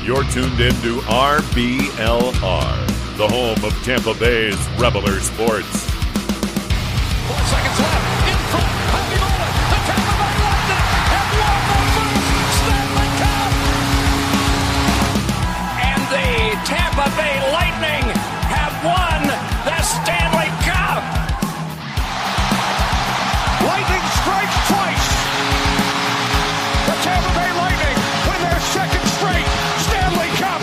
You're tuned in to RBLR, the home of Tampa Bay's Reveler Sports. 4 seconds left. In front. Happy moment. The Tampa Bay Lightning have won the first Stanley Cup. And the Tampa Bay Lightning have won the Stanley Cup. Lightning strikes twice. The Tampa Bay Lightning win their second straight Stanley Cup.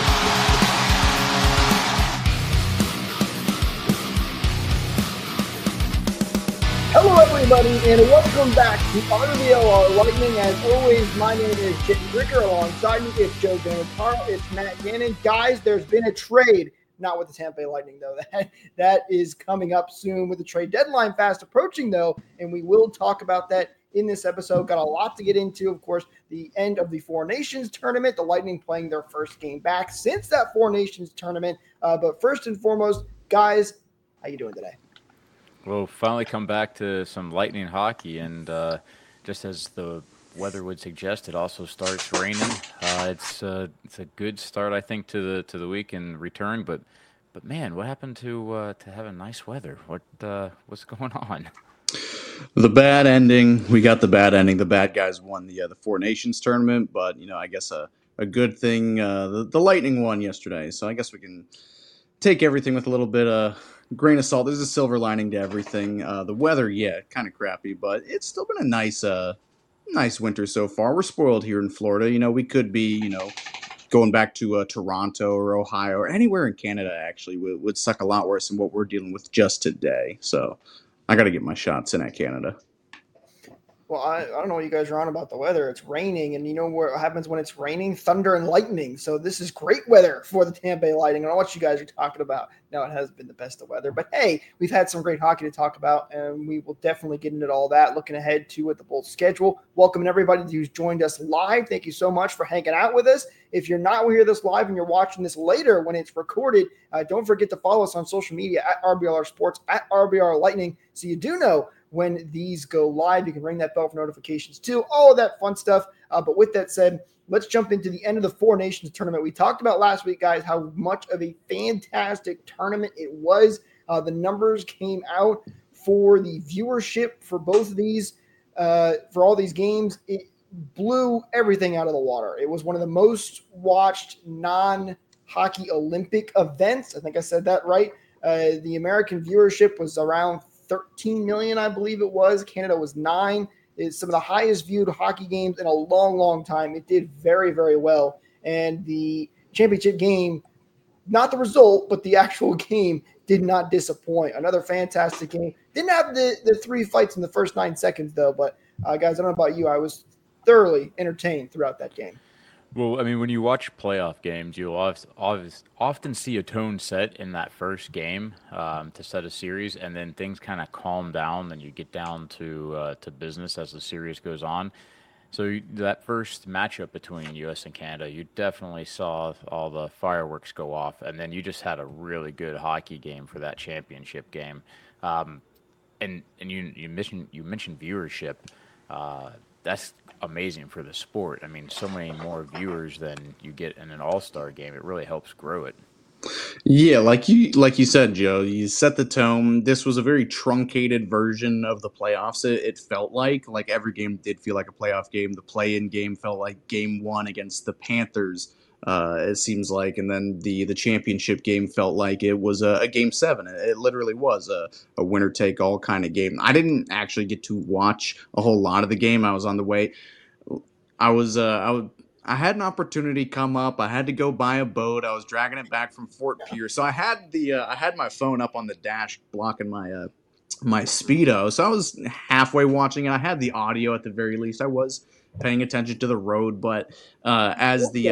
Hello everybody and welcome back to RBLR Lightning. As always, my name is Jake Ricker. Alongside me is Joe Vanataro. It's Matt Gannon. Guys, there's been a trade. Not with the Tampa Bay Lightning, though. That is coming up soon with the trade deadline fast approaching, though, and we will talk about that in this episode. Got a lot to get into. Of course, the end of the Four Nations tournament, the Lightning playing their first game back since that Four Nations tournament. But first and foremost, guys, how you doing today? We'll finally come back to some Lightning hockey, and just as the weather would suggest, it also starts raining. It's a good start, I think, to the week in return. But man, what happened to having nice weather? What's going on? The bad ending. We got the bad ending. The bad guys won the Four Nations tournament, but I guess a good thing. The Lightning won yesterday, so I guess we can take everything with a little bit of grain of salt. There's a silver lining to everything. The weather, kind of crappy, but it's still been a nice winter so far. We're spoiled here in Florida. We could be, going back to Toronto or Ohio or anywhere in Canada, actually, would suck a lot worse than what we're dealing with just today. So I got to get my shots in at Canada. Well, I don't know what you guys are on about the weather. It's raining, and you know what happens when it's raining? Thunder and lightning. So this is great weather for the Tampa Bay Lightning. I don't know what you guys are talking about. No, it has been the best of weather. But, hey, we've had some great hockey to talk about, and we will definitely get into all that, looking ahead to the Bolts schedule. Welcoming everybody who's joined us live. Thank you so much for hanging out with us. If you're not here this live and you're watching this later when it's recorded, don't forget to follow us on social media at RBLR Sports, at RBLR Lightning, so you do know when these go live. You can ring that bell for notifications too, all of that fun stuff. But with that said, let's jump into the end of the Four Nations tournament. We talked about last week, guys, how much of a fantastic tournament it was. The numbers came out for the viewership for both of these, for all these games. It blew everything out of the water. It was one of the most watched non-hockey Olympic events. I think I said that right. The American viewership was around 13 million, I believe it was. Canada was 9. It's some of the highest viewed hockey games in a long, long time. It did very, very well. And the championship game, not the result, but the actual game did not disappoint. Another fantastic game. Didn't have the 3 fights in the first 9 seconds, though. But, guys, I don't know about you. I was thoroughly entertained throughout that game. Well, I mean, when you watch playoff games, you'll often see a tone set in that first game to set a series, and then things kind of calm down, and you get down to business as the series goes on. So that first matchup between U.S. and Canada, you definitely saw all the fireworks go off, and then you just had a really good hockey game for that championship game. And you mentioned viewership. That's amazing for the sport. I mean, so many more viewers than you get in an all-star game. It really helps grow it. Yeah, like you said, Joe, you set the tone. This was a very truncated version of the playoffs. It felt like every game did feel like a playoff game. The play-in game felt like game 1 against the Panthers, it seems like. And then the championship game felt like it was a game 7. It literally was a winner-take-all kind of game. I didn't actually get to watch a whole lot of the game. I was on the way. I had an opportunity come up. I had to go buy a boat. I was dragging it back from Fort Pierce. So I had my phone up on the dash blocking my Speedo. So I was halfway watching it. I had the audio at the very least. I was paying attention to the road, but as the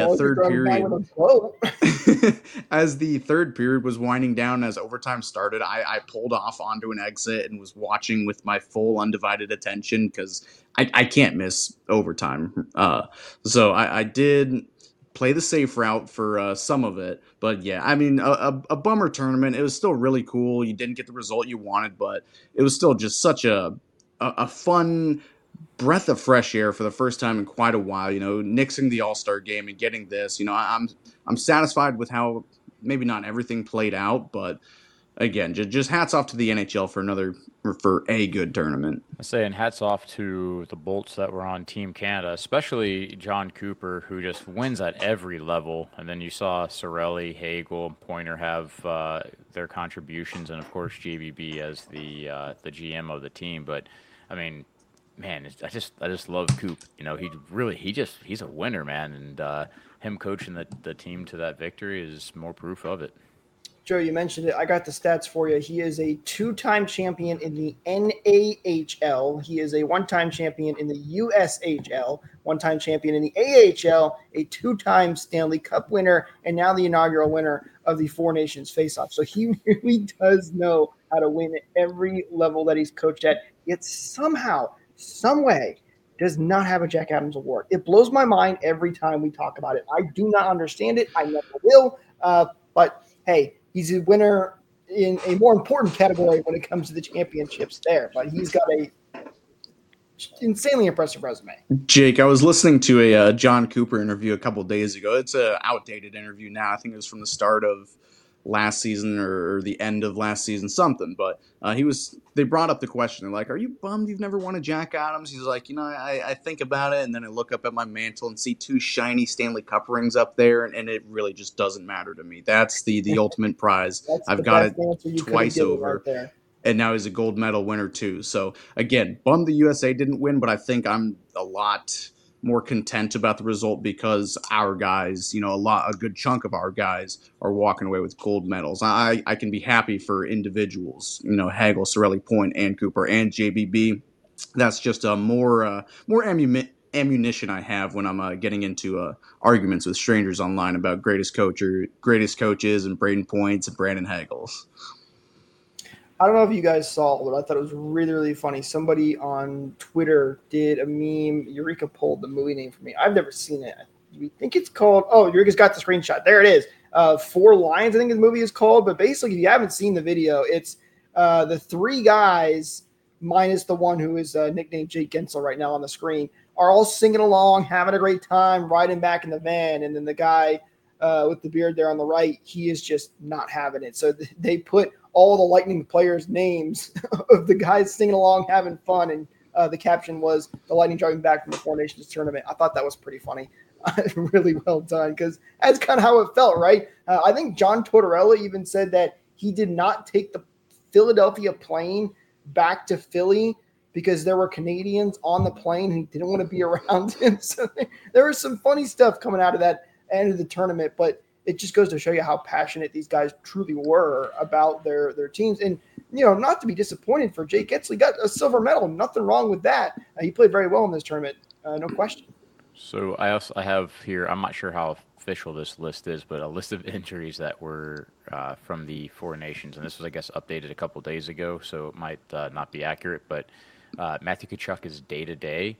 third period was winding down, as overtime started, I pulled off onto an exit and was watching with my full undivided attention because I can't miss overtime. So I did play the safe route for some of it, but yeah, I mean, a bummer tournament. It was still really cool. You didn't get the result you wanted, but it was still just such a fun breath of fresh air for the first time in quite a while. Nixing the All-Star game and getting this. I'm satisfied with how maybe not everything played out, but again, just hats off to the NHL for a good tournament. I say, and hats off to the Bolts that were on Team Canada, especially John Cooper, who just wins at every level. And then you saw Cirelli, Hagel, Pointer have their contributions, and of course JBB as the GM of the team. But I mean, man, I just love Coop. He's a winner, man, and him coaching the team to that victory is more proof of it. Joe, you mentioned it. I got the stats for you. He is a 2-time champion in the NAHL. He is a 1-time champion in the USHL, 1-time champion in the AHL, a 2-time Stanley Cup winner, and now the inaugural winner of the Four Nations Face-Off. So he really does know how to win at every level that he's coached at. Yet somehow, some way, does not have a Jack Adams Award. It blows my mind every time we talk about it. I do not understand it. I never will. But hey, he's a winner in a more important category when it comes to the championships there. But he's got a insanely impressive resume. Jake, I was listening to a John Cooper interview a couple of days ago. It's an outdated interview now. I think it was from the start of last season or the end of last season, something. But they brought up the question. They're like, "Are you bummed you've never won a Jack Adams?" He's like, I think about it, and then I look up at my mantle and see 2 shiny Stanley Cup rings up there, and it really just doesn't matter to me. That's the ultimate prize. I've got it twice over. Right, and now he's a gold medal winner too. So again, bummed the USA didn't win, but I think I'm a lot more content about the result because our guys, a good chunk of our guys are walking away with gold medals. I can be happy for individuals, Hagel, Cirelli, Point, and Cooper, and JBB. That's just more ammunition I have when I'm getting into arguments with strangers online about greatest coaches and Braden Points and Brandon Hagels. I don't know if you guys saw, but I thought it was really, really funny. Somebody on Twitter did a meme. Eureka pulled the movie name for me. I've never seen it. We think it's called – oh, Eureka's got the screenshot. There it is. 4 Lions, I think the movie is called. But basically, if you haven't seen the video, it's the 3 guys minus the one who is nicknamed Jake Gensel right now on the screen are all singing along, having a great time, riding back in the van. And then the guy with the beard there on the right, he is just not having it. So they put – all the Lightning players' names of the guys singing along, having fun, and the caption was the Lightning driving back from the Four Nations tournament. I thought that was pretty funny. Really well done, because that's kind of how it felt, right? I think John Tortorella even said that he did not take the Philadelphia plane back to Philly because there were Canadians on the plane and he didn't want to be around him. So there was some funny stuff coming out of that end of the tournament, but it just goes to show you how passionate these guys truly were about their teams. And, not to be disappointed for Jake Gensel. He got a silver medal. Nothing wrong with that. He played very well in this tournament. No question. So I have here, I'm not sure how official this list is, but a list of injuries that were from the Four Nations. And this was, I guess, updated a couple days ago, so it might not be accurate. But Matthew Tkachuk is day-to-day.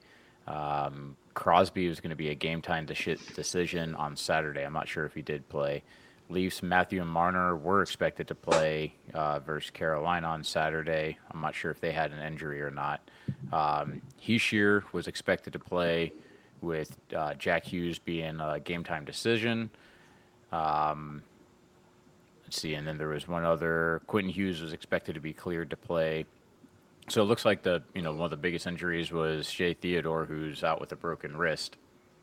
Crosby was going to be a game-time decision on Saturday. I'm not sure if he did play. Leafs, Matthew and Marner were expected to play versus Carolina on Saturday. I'm not sure if they had an injury or not. Hischier was expected to play with Jack Hughes being a game-time decision. Let's see, and then there was one other. Quentin Hughes was expected to be cleared to play. So it looks like one of the biggest injuries was Shea Theodore, who's out with a broken wrist.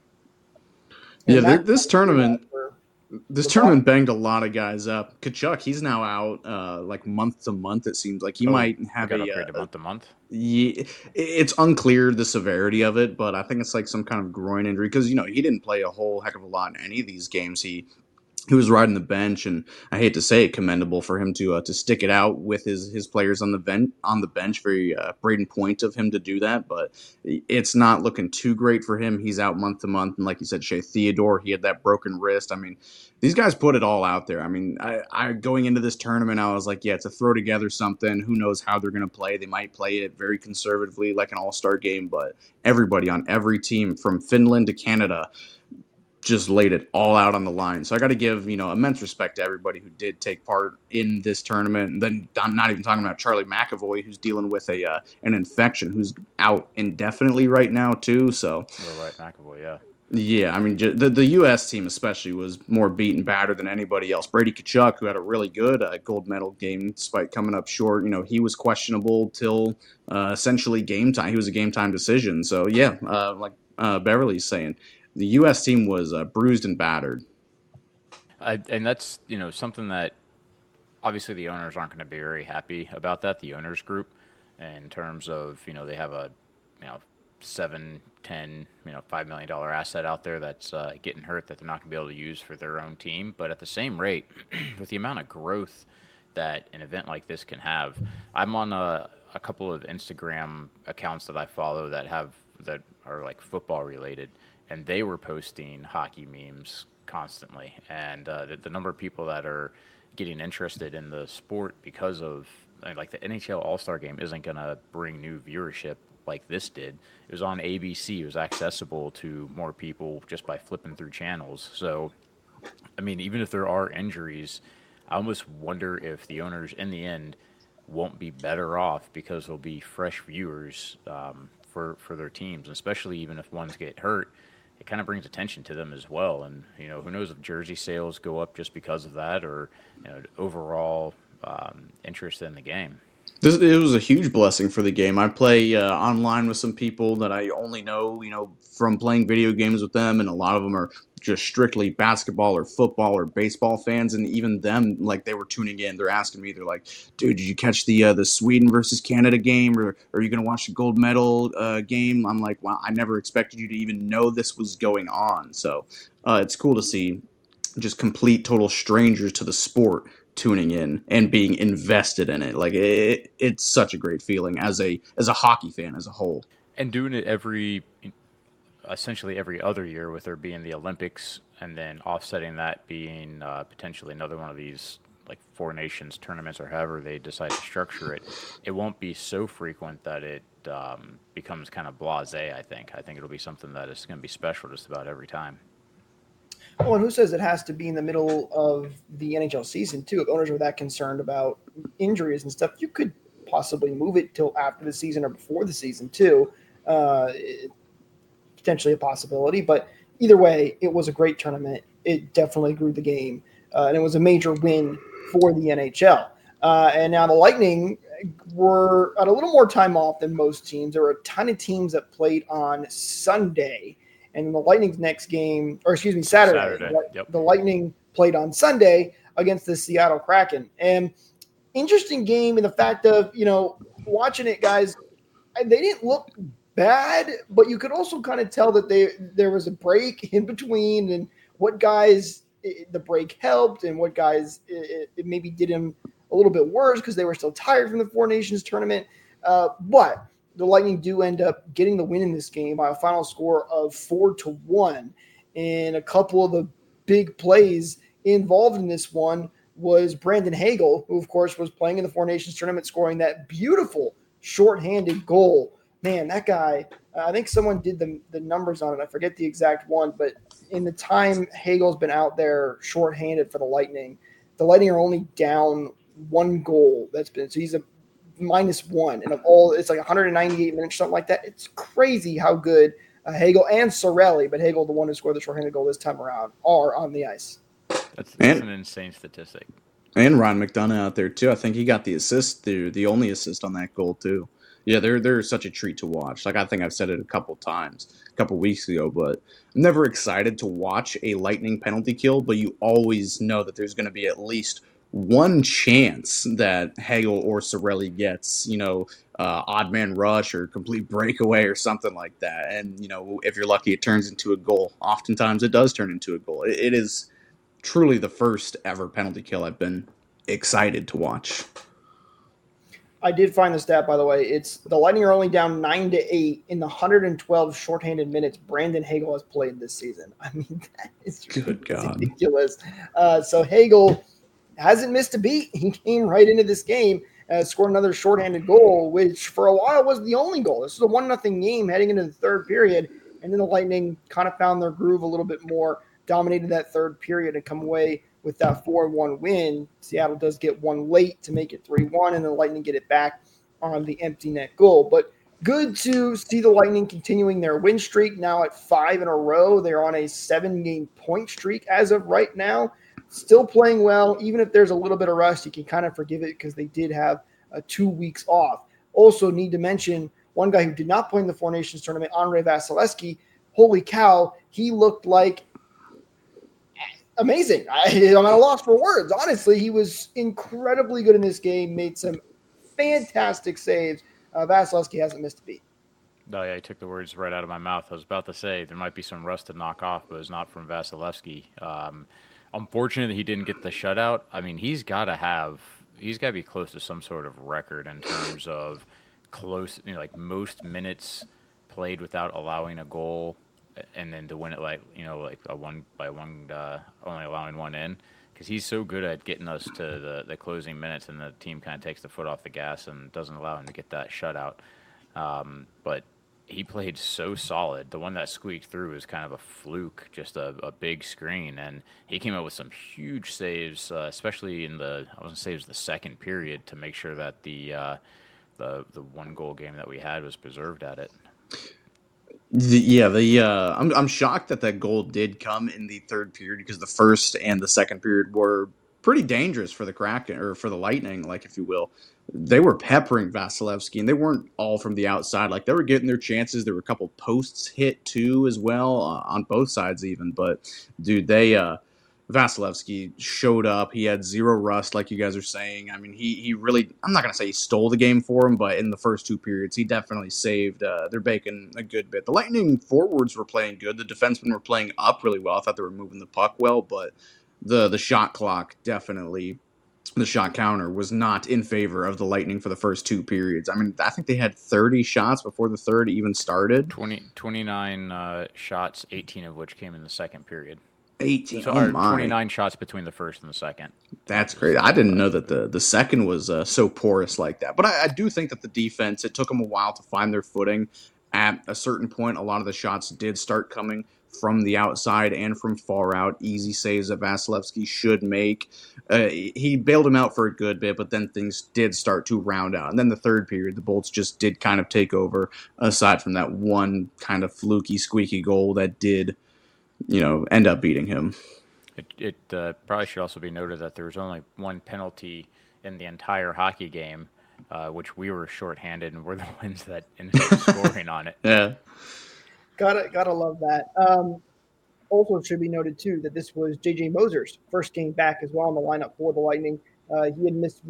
Yeah, this tournament banged a lot of guys up. Tkachuk, he's now out like month to month. It seems like he might have to month to month. Yeah, it's unclear the severity of it, but I think it's like some kind of groin injury because he didn't play a whole heck of a lot in any of these games. He was riding the bench, and I hate to say it, commendable for him to stick it out with his players on the bench. Very Braden Point of him to do that, but it's not looking too great for him. He's out month to month, and like you said, Shea Theodore, he had that broken wrist. I mean, these guys put it all out there. I mean, I going into this tournament, I was like, yeah, to throw together something. Who knows how they're going to play? They might play it very conservatively, like an all-star game, but everybody on every team from Finland to Canada just laid it all out on the line. So I got to give, immense respect to everybody who did take part in this tournament. And then I'm not even talking about Charlie McAvoy, who's dealing with an infection, who's out indefinitely right now too. So You're right, McAvoy, yeah. Yeah, I mean, the U.S. team especially was more beat and battered than anybody else. Brady Tkachuk, who had a really good gold medal game despite coming up short, he was questionable till essentially game time. He was a game time decision. So, yeah, like Beverly's saying, the U.S. team was bruised and battered. And that's, something that obviously the owners aren't going to be very happy about that, the owners group, in terms of, they have a, 7, 10, $5 million asset out there that's getting hurt that they're not going to be able to use for their own team. But at the same rate, with the amount of growth that an event like this can have, I'm on a couple of Instagram accounts that I follow that are like football related, and they were posting hockey memes constantly. And the number of people that are getting interested in the sport because of like the NHL All-Star Game isn't going to bring new viewership like this did. It was on ABC. It was accessible to more people just by flipping through channels. So, I mean, even if there are injuries, I almost wonder if the owners in the end won't be better off because there'll be fresh viewers for their teams, especially even if ones get hurt. It kind of brings attention to them as well. And, who knows if jersey sales go up just because of that or, overall interest in the game. It was a huge blessing for the game. I play online with some people that I only know, from playing video games with them, and a lot of them are just strictly basketball or football or baseball fans, and even them, like, they were tuning in. They're asking me, they're like, dude, did you catch the Sweden versus Canada game, or are you going to watch the gold medal game? I'm like, wow, I never expected you to even know this was going on. So it's cool to see just complete, total strangers to the sport tuning in and being invested in it. Like it's such a great feeling as a hockey fan as a whole. And doing it essentially every other year, with there being the Olympics and then offsetting that being potentially another one of these like Four Nations tournaments or however they decide to structure it, it won't be so frequent that it becomes kind of blasé, I think. I think it'll be something that is going to be special just about every time. Oh, and who says it has to be in the middle of the NHL season, too? If owners are that concerned about injuries and stuff, you could possibly move it till after the season or before the season, too. Potentially a possibility. But either way, it was a great tournament. It definitely grew the game. And it was a major win for the NHL. And now the Lightning were at a little more time off than most teams. There were a ton of teams that played on Sunday. And the Lightning's next game, Saturday. Yep. The Lightning played on Sunday against the Seattle Kraken. And interesting game in the fact of, watching it, guys, they didn't look bad, but you could also kind of tell that there was a break in between, and what guys the break helped and what guys it maybe did him a little bit worse because they were still tired from the Four Nations tournament. But the Lightning do end up getting the win in this game by a final score of 4-1. And a couple of the big plays involved in this one was Brandon Hagel, who, of course, was playing in the Four Nations tournament, scoring that beautiful shorthanded goal. Man, that guy, I think someone did the numbers on it. I forget the exact one, but in the time Hagel's been out there shorthanded for the Lightning are only down one goal. So he's a -1, and of all, it's like 198 minutes, something like that. It's crazy how good Hagel and Cirelli, but Hagel, the one who scored the shorthanded goal this time around, are on the ice. That's an insane statistic. And Ron McDonough out there too. I think he got the assist, the only assist on that goal too. Yeah, they're such a treat to watch. Like, I think I've said it a couple weeks ago, but I'm never excited to watch a Lightning penalty kill, but you always know that there's going to be at least one chance that Hagel or Cirelli gets, odd man rush or complete breakaway or something like that. And, if you're lucky, it turns into a goal. Oftentimes it does turn into a goal. It is truly the first ever penalty kill I've been excited to watch. I did find the stat, by the way. It's the Lightning are only down 9-8 in the 112 shorthanded minutes Brandon Hagel has played this season. I mean, that is ridiculous. So Hagel hasn't missed a beat. He came right into this game, scored another shorthanded goal, which for a while was the only goal. This was a 1-0 game heading into the third period, and then the Lightning kind of found their groove a little bit more dominated that third period and come away with that 4-1 win. Seattle does get one late to make it 3-1, and the Lightning get it back on the empty net goal. But good to see the Lightning continuing their win streak now at 5 in a row. They're on a 7-game point streak as of right now. Still playing well. Even if there's a little bit of rust, you can kind of forgive it because they did have 2 weeks off. Also need to mention one guy who did not play in the Four Nations tournament, Andrei Vasilevskiy. Holy cow, he looked like amazing. I'm at a loss for words. Honestly, he was incredibly good in this game, made some fantastic saves. Vasilevskiy hasn't missed a beat. No, yeah, he took the words right out of my mouth. I was about to say there might be some rust to knock off, but it's not from Vasilevskiy. Unfortunately, he didn't get the shutout. I mean, he's got to be close to some sort of record in terms of close, like most minutes played without allowing a goal, and then to win it like a one by one, only allowing one in, because he's so good at getting us to the closing minutes, and the team kind of takes the foot off the gas and doesn't allow him to get that shutout. But he played so solid. The one that squeaked through was kind of a fluke, just a big screen, and he came out with some huge saves, especially in the second period, to make sure that the 1-goal game that we had was preserved at it. I'm shocked that goal did come in the third period, because the first and the second period were pretty dangerous for the Kraken, or for the Lightning, like, if you will. They were peppering Vasilevskiy, and they weren't all from the outside. Like, they were getting their chances. There were a couple posts hit too as well, on both sides even. But dude, Vasilevskiy showed up. He had zero rust, like you guys are saying. I mean, he really, I'm not going to say he stole the game for him, but in the first 2 periods, he definitely saved their bacon a good bit. The Lightning forwards were playing good. The defensemen were playing up really well. I thought they were moving the puck well, but the shot clock definitely, the shot counter was not in favor of the Lightning for the first 2 periods. I mean, I think they had 30 shots before the third even started. 29 shots, 18 of which came in the second period. 18. So, oh my. 29 shots between the first and the second. That's great. I didn't know that the second was so porous like that. But I do think that the defense, it took them a while to find their footing. At a certain point, a lot of the shots did start coming from the outside and from far out. Easy saves that Vasilevskiy should make. He bailed him out for a good bit, but then things did start to round out. And then the third period, the Bolts just did kind of take over, aside from that one kind of fluky, squeaky goal that did, end up beating him. It probably should also be noted that there was only one penalty in the entire hockey game, which we were shorthanded, and we're the ones that ended up scoring on it. Yeah. Gotta love that. Also, it should be noted too that this was J.J. Moser's first game back as well in the lineup for the Lightning. He had missed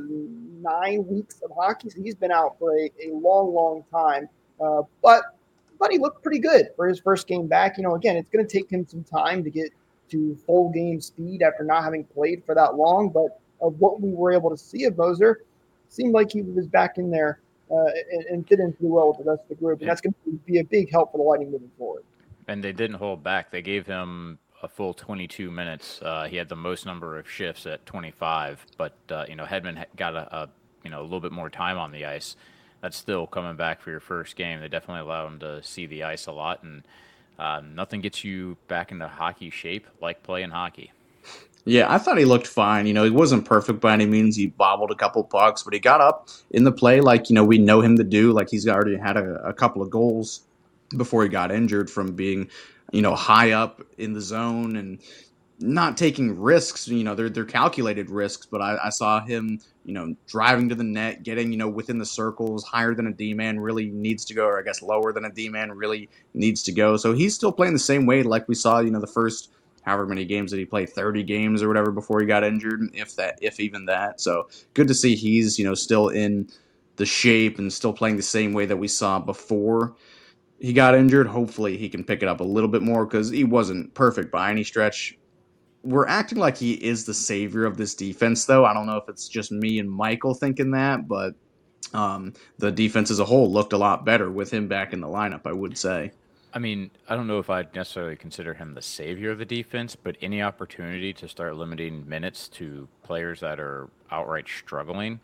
9 weeks of hockey, so he's been out for a long time. But he looked pretty good for his first game back. Again, it's going to take him some time to get to full game speed after not having played for that long. But of what we were able to see of Moser, seemed like he was back in there and fit in pretty well with the rest of the group. And that's going to be a big help for the Lightning moving forward. And they didn't hold back. They gave him a full 22 minutes. He had the most number of shifts at 25, but Hedman got a little bit more time on the ice. That's still coming back for your first game. They definitely allow him to see the ice a lot, and nothing gets you back into hockey shape like playing hockey. Yeah, I thought he looked fine. He wasn't perfect by any means. He bobbled a couple pucks, but he got up in the play like, we know him to do. Like, he's already had a couple of goals before he got injured from being, high up in the zone and not taking risks. They're calculated risks, but I saw him, driving to the net, getting, within the circles, higher than a D-man really needs to go, or I guess lower than a D-man really needs to go. So he's still playing the same way like we saw, the first however many games that he played, 30 games or whatever before he got injured, if even that. So good to see he's, still in the shape and still playing the same way that we saw before he got injured. Hopefully he can pick it up a little bit more, because he wasn't perfect by any stretch. We're acting like he is the savior of this defense, though. I don't know if it's just me and Michael thinking that, but the defense as a whole looked a lot better with him back in the lineup, I would say. I mean, I don't know if I'd necessarily consider him the savior of the defense, but any opportunity to start limiting minutes to players that are outright struggling,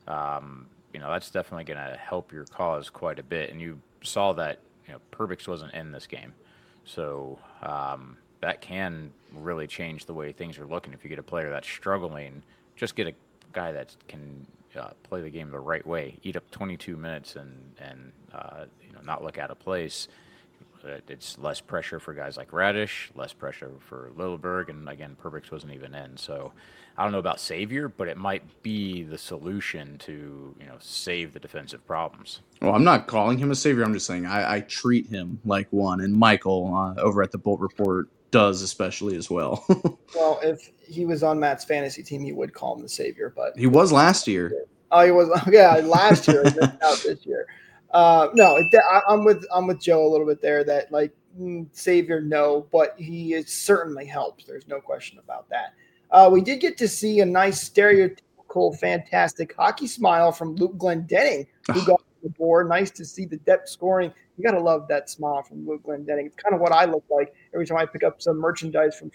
that's definitely going to help your cause quite a bit. And you saw that, Perbix wasn't in this game. So that can really change the way things are looking. If you get a player that's struggling, just get a guy that can play the game the right way, eat up 22 minutes, and not look out of place. It's less pressure for guys like Radish, less pressure for Lilleberg, and again, Perbix wasn't even in. So I don't know about savior, but it might be the solution to save the defensive problems. Well, I'm not calling him a savior. I'm just saying I treat him like one, and Michael over at the Bolt Report does especially as well. Well, if he was on Matt's fantasy team, he would call him the savior, but he was last year. Oh, he was. Yeah, last year. He missed out this year. No, I'm with Joe a little bit there. That savior, no, but he is certainly helps. There's no question about that. We did get to see a nice stereotypical, fantastic hockey smile from Luke Glendening, who got the board. Nice to see the depth scoring. You got to love that smile from Luke Glendening. It's kind of what I look like every time I pick up some merchandise from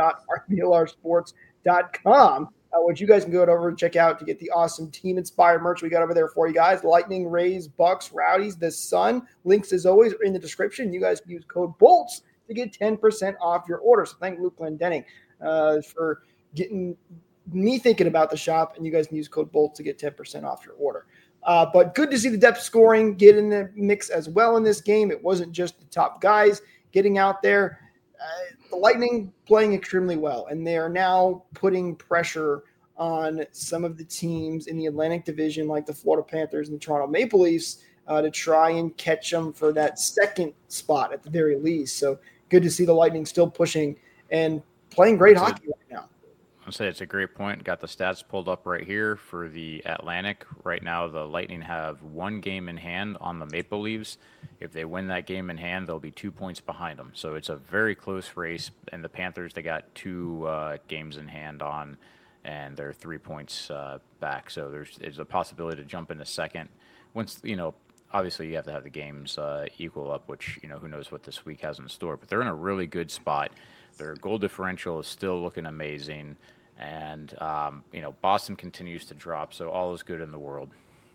shop.rblrsports.com, which you guys can go over and check out to get the awesome team-inspired merch we got over there for you guys. Lightning, Rays, Bucks, Rowdies, the Sun. Links, as always, are in the description. You guys can use code BOLTS to get 10% off your order. So thank Luke Glendening for getting me thinking about the shop, and you guys can use code BOLTS to get 10% off your order. But good to see the depth scoring get in the mix as well in this game. It wasn't just the top guys getting out there. The Lightning playing extremely well, and they are now putting pressure on some of the teams in the Atlantic Division, like the Florida Panthers and the Toronto Maple Leafs, to try and catch them for that second spot at the very least. So good to see the Lightning still pushing and playing great hockey right now. I'll say it's a great point. Got the stats pulled up right here for the Atlantic. Right now, the Lightning have one game in hand on the Maple Leafs. If they win that game in hand, they'll be 2 points behind them. So it's a very close race. And the Panthers, they got two games in hand on, and they're 3 points back. So there's a possibility to jump into second. Once, obviously you have to have the games equal up, which, who knows what this week has in store. But they're in a really good spot. Their goal differential is still looking amazing. And, Boston continues to drop, so all is good in the world.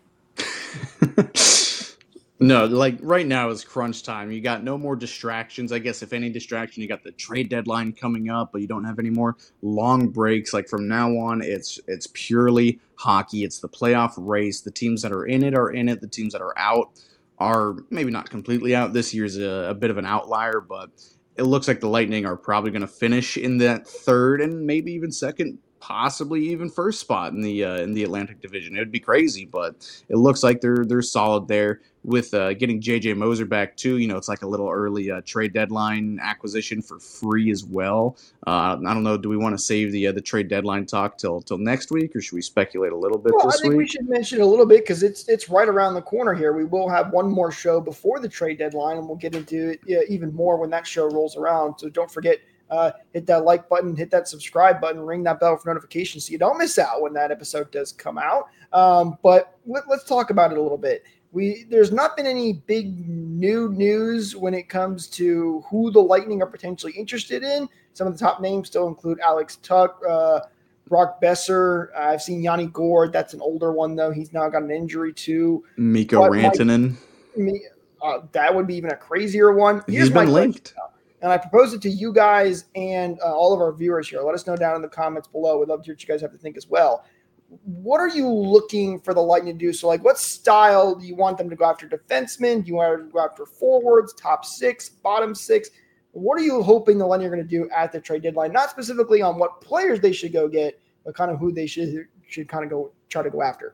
No, like right now is crunch time. You got no more distractions. I guess if any distraction, you got the trade deadline coming up, but you don't have any more long breaks. Like from now on, it's purely hockey. It's the playoff race. The teams that are in it are in it. The teams that are out are maybe not completely out. This year's a bit of an outlier, but it looks like the Lightning are probably going to finish in that third and maybe even second, possibly even first spot in the Atlantic Division. It would be crazy, but it looks like they're solid there. With getting J.J. Moser back too, it's like a little early trade deadline acquisition for free as well. I don't know. Do we want to save the trade deadline talk till next week, or should we speculate a little bit this week? I think we should mention a little bit because it's right around the corner here. We will have one more show before the trade deadline, and we'll get into it even more when that show rolls around. So don't forget, hit that like button, hit that subscribe button, ring that bell for notifications so you don't miss out when that episode does come out. But let's talk about it a little bit. There's not been any big new news when it comes to who the Lightning are potentially interested in. Some of the top names still include Alex Tuch, Brock Besser. I've seen Yanni Gourde. That's an older one, though. He's now got an injury, too. Mikko Rantanen. That would be even a crazier one. He's been linked. And I propose it to you guys and all of our viewers here. Let us know down in the comments below. We'd love to hear what you guys have to think as well. What are you looking for the Lightning to do? So, what style do you want them to go after? Defensemen? Do you want them to go after forwards, top six, bottom six? What are you hoping the Lightning are going to do at the trade deadline? Not specifically on what players they should go get, but kind of who they should kind of try to go after.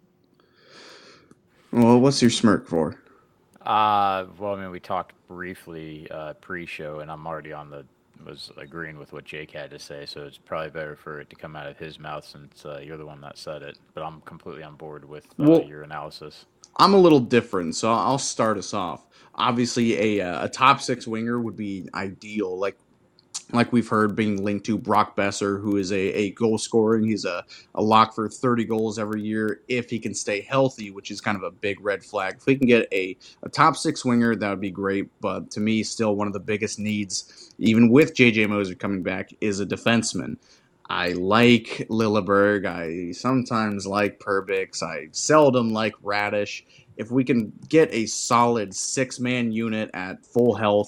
Well, what's your smirk for? We talked briefly pre-show, and I'm already was agreeing with what Jake had to say, so it's probably better for it to come out of his mouth since you're the one that said it. But I'm completely on board with your analysis. I'm a little different, so I'll start us off. Obviously, a top six winger would be ideal, like we've heard being linked to Brock Besser, who is a goal scorer. He's a lock for 30 goals every year if he can stay healthy, which is kind of a big red flag. If we can get a top six winger, that would be great. But to me, still one of the biggest needs, even with J.J. Moser coming back, is a defenseman. I like Lilleberg. I sometimes like Perbix. I seldom like Radish. If we can get a solid six-man unit at full health,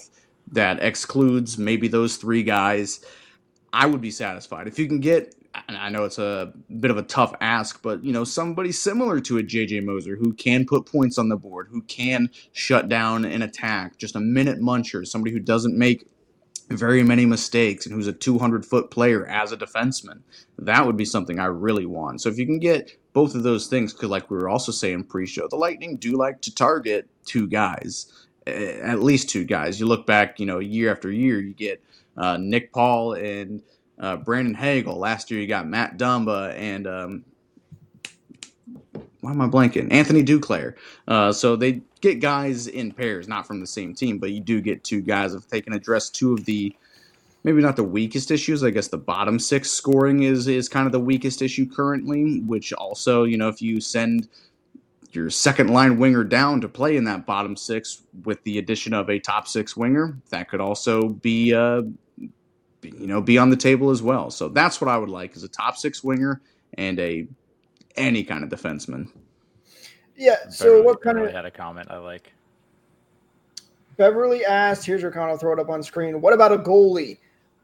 that excludes maybe those 3 guys, I would be satisfied. If you can get, and I know it's a bit of a tough ask, but somebody similar to a JJ Moser who can put points on the board, who can shut down an attack, just a minute muncher, somebody who doesn't make very many mistakes and who's a 200-foot player as a defenseman, that would be something I really want. So if you can get both of those things, because like we were also saying pre-show, the Lightning do like to target 2 guys, at least 2 guys. You look back, year after year, you get Nick Paul and Brandon Hagel. Last year you got Matt Dumba and why am I blanking? Anthony Duclair. So they get guys in pairs, not from the same team, but you do get 2 guys. If they can address 2 of the, maybe not the weakest issues, I guess the bottom 6 scoring is kind of the weakest issue currently, which also, if you send your second line winger down to play in that bottom 6 with the addition of a top 6 winger, that could also be be on the table as well. So that's what I would like, is a top 6 winger and any kind of defenseman. Yeah. So what kind Beverly of had a comment I like. Beverly asked, here's your comment, I'll throw it up on screen. What about a goalie?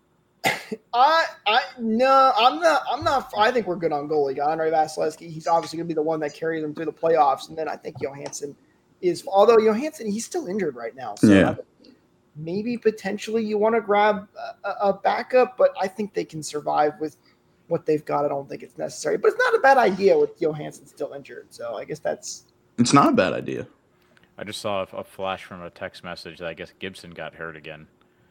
No, I'm not. I think we're good on goalie. Andrei Vasilevsky, he's obviously going to be the one that carries them through the playoffs. And then I think Johansson is, although Johansson, he's still injured right now. So Yeah. Maybe potentially you want to grab a backup, but I think they can survive with what they've got. I don't think it's necessary, but it's not a bad idea with Johansson still injured. So I guess It's not a bad idea. I just saw a flash from a text message that I guess Gibson got hurt again.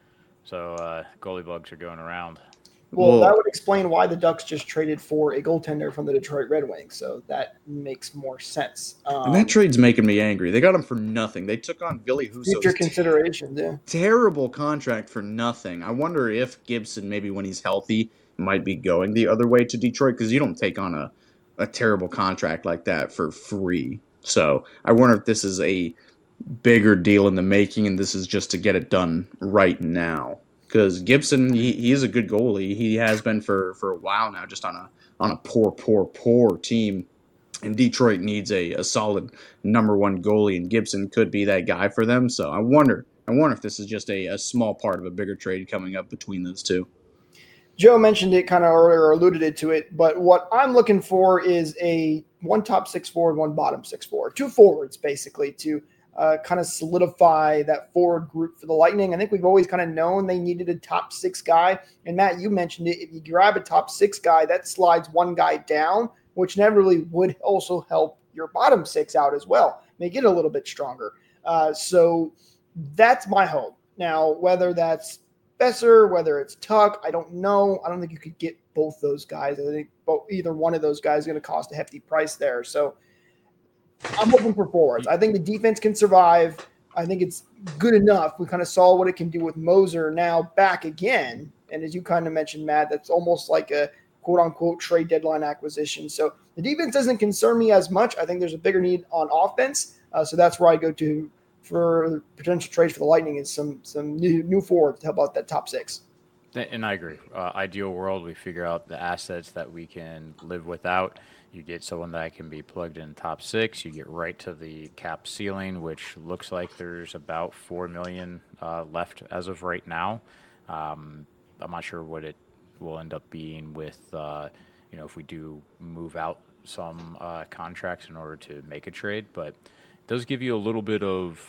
So goalie bugs are going around. Well, that would explain why the Ducks just traded for a goaltender from the Detroit Red Wings. So that makes more sense. And that trade's making me angry. They got him for nothing. They took on Ville Future Husso's considerations, yeah. terrible contract for nothing. I wonder if Gibson, maybe when he's healthy, might be going the other way to Detroit, because you don't take on a terrible contract like that for free. So I wonder if this is a bigger deal in the making, and this is just to get it done right now. Because Gibson, he is a good goalie. He has been for a while now, just on a poor team. And Detroit needs a solid number 1 goalie, and Gibson could be that guy for them. So I wonder if this is just a small part of a bigger trade coming up between those 2. Joe mentioned it kind of earlier, or alluded to it, but what I'm looking for is a 1 top 6 forward, 1 bottom 6 forward, 2 forwards basically to kind of solidify that forward group for the Lightning. I think we've always kind of known they needed a top 6 guy. And Matt, you mentioned it. If you grab a top 6 guy, that slides 1 guy down, which inevitably would also help your bottom 6 out as well, make it a little bit stronger. So that's my hope. Now, whether that's Besser, whether it's Tuck, I don't know. I don't think you could get both those guys. I think either one of those guys is going to cost a hefty price there. So I'm hoping for forwards. I think the defense can survive. I think it's good enough. We kind of saw what it can do with Moser now back again. And as you kind of mentioned, Matt, that's almost like a quote-unquote trade deadline acquisition. So the defense doesn't concern me as much. I think there's a bigger need on offense. So that's where I go to for potential trades for the Lightning is some new forwards to help out that top 6. And I agree. Ideal world, we figure out the assets that we can live without. You get someone that can be plugged in top 6. You get right to the cap ceiling, which looks like there's about $4 million left as of right now. I'm not sure what it will end up being with, if we do move out some contracts in order to make a trade. But it does give you a little bit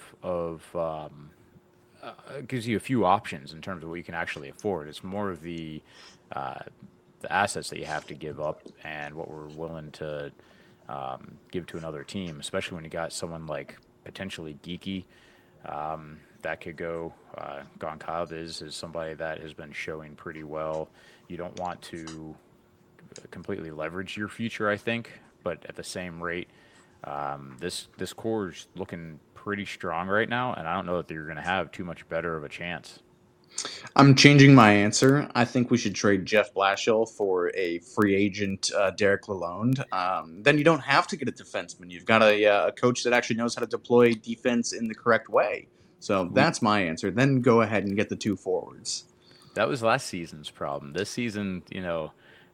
gives you a few options in terms of what you can actually afford. It's more of the assets that you have to give up and what we're willing to give to another team, especially when you got someone like potentially Geeky that could go. Goncalves is somebody that has been showing pretty well. You don't want to completely leverage your future, I think, but at the same rate, this core is looking pretty strong right now, and I don't know that you're going to have too much better of a chance. I'm changing my answer. I think we should trade Jeff Blashill for a free agent Derek Lalonde. Then you don't have to get a defenseman. You've got a coach that actually knows how to deploy defense in the correct way. So that's my answer. Then go ahead and get the 2 forwards. That was last season's problem. This season,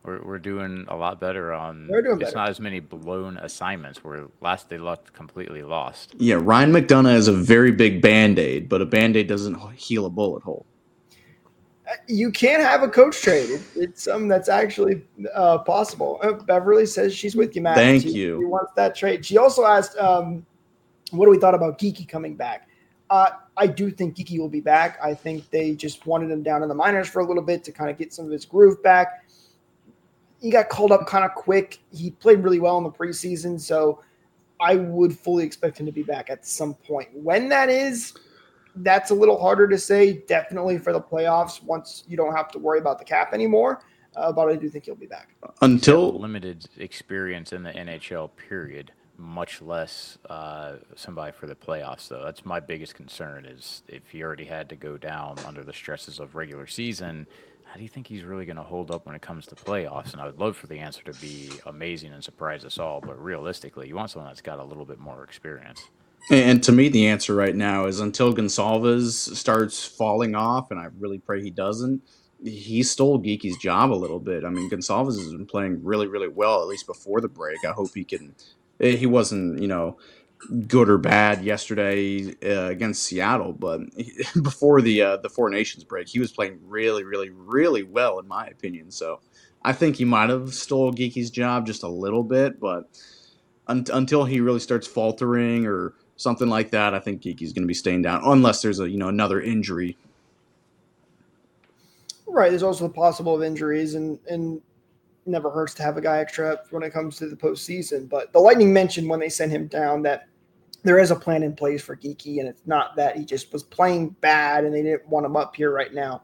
We're doing a lot better on. We're doing It's better. not as many blown assignments. Where last they looked completely lost. Yeah, Ryan McDonough is a very big Band-Aid, but a Band-Aid doesn't heal a bullet hole. You can't have a coach trade. It's something that's actually possible. Beverly says she's with you, Matt. Thank She you. wants that trade. She also asked, what do we thought about Geeky coming back? I do think Geeky will be back. I think they just wanted him down in the minors for a little bit to kind of get some of his groove back. He got called up kind of quick. He played really well in the preseason, so I would fully expect him to be back at some point. When that is, that's a little harder to say. Definitely for the playoffs, once you don't have to worry about the cap anymore. But I do think he'll be back. Until Limited experience in the NHL, period. Much less somebody for the playoffs, though. That's my biggest concern is if he already had to go down under the stresses of regular season, how do you think he's really going to hold up when it comes to playoffs? And I would love for the answer to be amazing and surprise us all, but realistically, you want someone that's got a little bit more experience. And to me, the answer right now is until Gonsalves starts falling off, and I really pray he doesn't, he stole Geeky's job a little bit. I mean, Gonsalves has been playing really, really well, at least before the break. I hope he can. He wasn't, good or bad yesterday against Seattle, but before the Four Nations break, he was playing really, really, really well, in my opinion. So I think he might have stole Geeky's job just a little bit, but until he really starts faltering or something like that, I think Geeky's going to be staying down unless there's another injury. Right. There's also the possible of injuries, and never hurts to have a guy extra when it comes to the postseason. But the Lightning mentioned when they sent him down that there is a plan in place for Geeky, and it's not that he just was playing bad and they didn't want him up here right now.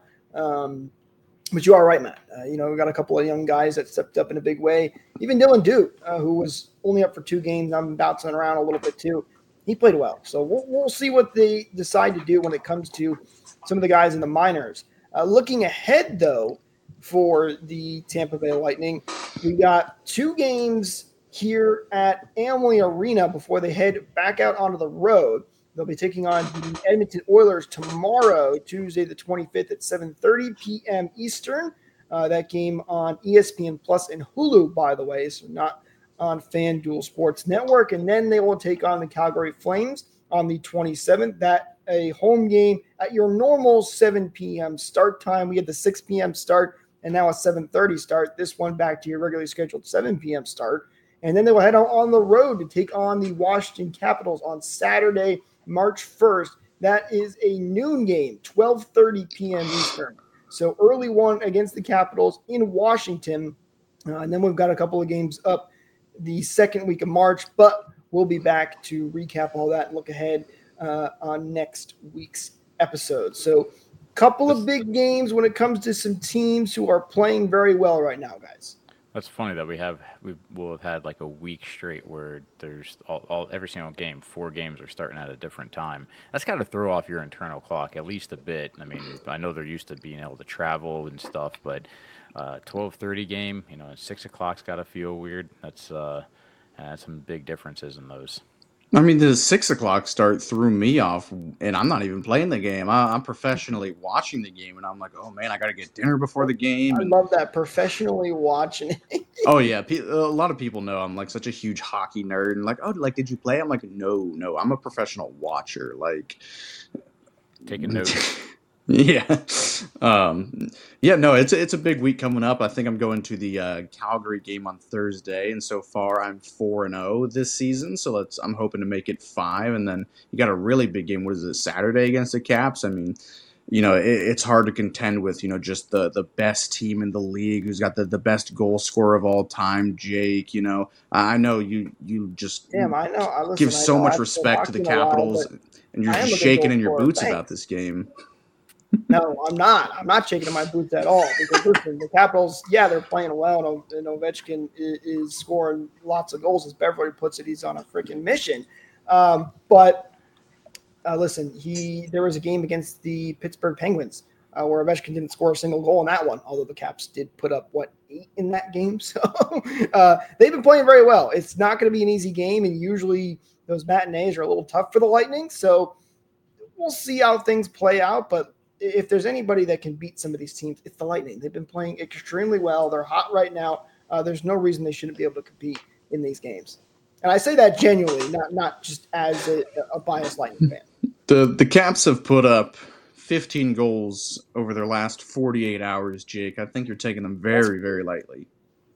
But you are right, Matt. We got a couple of young guys that stepped up in a big way. Even Dylan Duke, who was only up for 2 games. I'm bouncing around a little bit too. He played well. So we'll see what they decide to do when it comes to some of the guys in the minors. Looking ahead, though, for the Tampa Bay Lightning, we got 2 games here at Amalie Arena before they head back out onto the road. They'll be taking on the Edmonton Oilers tomorrow, Tuesday the 25th at 7:30 p.m. Eastern. That game on ESPN Plus and Hulu, by the way, so not on FanDuel Sports Network. And then they will take on the Calgary Flames on the 27th. That a home game at your normal 7 p.m. start time. We had the 6 p.m. start and now a 7:30 start. This one back to your regularly scheduled 7 p.m. start. And then they will head out on the road to take on the Washington Capitals on Saturday, March 1st. That is a noon game, 12:30 p.m. Eastern. So early one against the Capitals in Washington. And then we've got a couple of games up the second week of March, but we'll be back to recap all that and look ahead on next week's episode. So couple of big games when it comes to some teams who are playing very well right now, guys. That's funny that we will have had like a week straight where there's every single game, 4 games are starting at a different time. That's got to throw off your internal clock at least a bit. I mean, I know they're used to being able to travel and stuff, but 12:30 game, 6 o'clock's got to feel weird. That's some big differences in those. I mean, the 6 o'clock start threw me off, and I'm not even playing the game. I'm professionally watching the game, and I'm like, oh, man, I got to get dinner before the game. I love that, professionally watching it. Oh, yeah. A lot of people know I'm, like, such a huge hockey nerd. And, like, oh, did you play? I'm like, no. I'm a professional watcher. Like, taking notes. Yeah. It's a big week coming up. I think I'm going to the Calgary game on Thursday, and so far I'm 4-0 this season. So I'm hoping to make it 5, and then you got a really big game. What is it, Saturday against the Caps? I mean, it's hard to contend with, just the best team in the league who's got the best goal scorer of all time, Jake. I know you just Damn, I know. give so much respect to the Capitals, and you're just shaking in your boots about this game. No, I'm not. I'm not shaking in my boots at all. Because listen, the Capitals, they're playing well, and Ovechkin is scoring lots of goals. As Beverly puts it, he's on a freaking mission. But listen, there was a game against the Pittsburgh Penguins where Ovechkin didn't score a single goal in that one, although the Caps did put up, 8 in that game. So they've been playing very well. It's not going to be an easy game, and usually those matinees are a little tough for the Lightning. So we'll see how things play out, but if there's anybody that can beat some of these teams, it's the Lightning. They've been playing extremely well. They're hot right now. There's no reason they shouldn't be able to compete in these games. And I say that genuinely, not just as a biased Lightning fan. The Caps have put up 15 goals over their last 48 hours, Jake. I think you're taking them very, very lightly.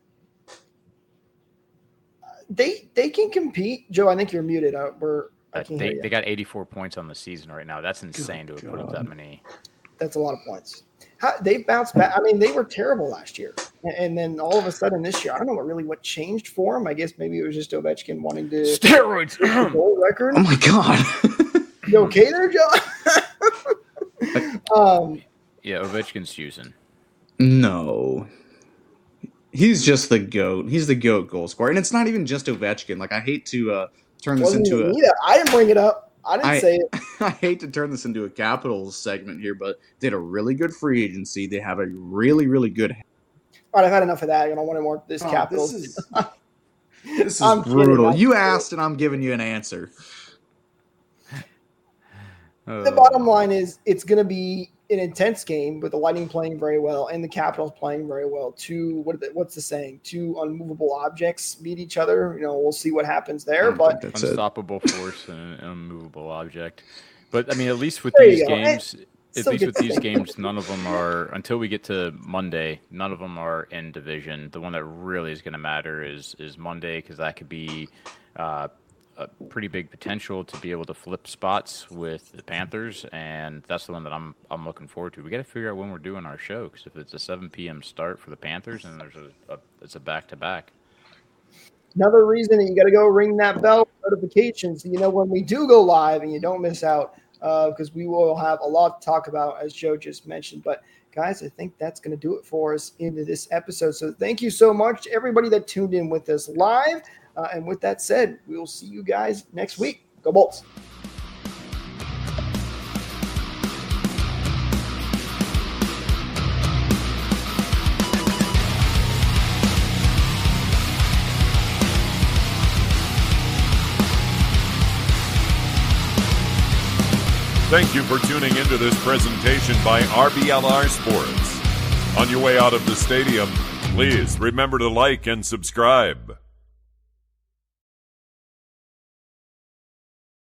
They can compete. Joe, I think you're muted. They got 84 points on the season right now. That's insane to have put up that many. That's a lot of points. They've bounced back. I mean, they were terrible last year. And then all of a sudden this year, I don't know what changed for them. I guess maybe it was just Ovechkin wanting to steroids the goal record. Oh my God. You okay there, Joe? Yeah, Ovechkin's using. No. He's just the GOAT. He's the GOAT goal scorer. And it's not even just Ovechkin. Like, I hate to turn this into a... I didn't bring it up. I didn't say it. I hate to turn this into a Capitals segment here, but they had a really good free agency. They have a really, really good... All right, I've had enough of that. I don't want more this Capitals. This is brutal. You asked, and I'm giving you an answer. The bottom line is it's going to be an intense game with the Lightning playing very well and the Capitals playing very well. What's the saying? Two unmovable objects meet each other. We'll see what happens there. But unstoppable force and an unmovable object. But I mean, at least with these games, none of them are, until we get to Monday, none of them are in division. The one that really is going to matter is Monday, because that could be a pretty big potential to be able to flip spots with the Panthers, and that's the one that I'm looking forward to. We got to figure out when we're doing our show, because if it's a 7 p.m. start for the Panthers, and it's a back-to-back. Another reason that you got to go ring that bell notifications, when we do go live, and you don't miss out, because we will have a lot to talk about, as Joe just mentioned. But guys, I think that's going to do it for us into this episode. So thank you so much to everybody that tuned in with us live. And with that said, we will see you guys next week. Go Bolts. Thank you for tuning into this presentation by RBLR Sports. On your way out of the stadium, please remember to like and subscribe.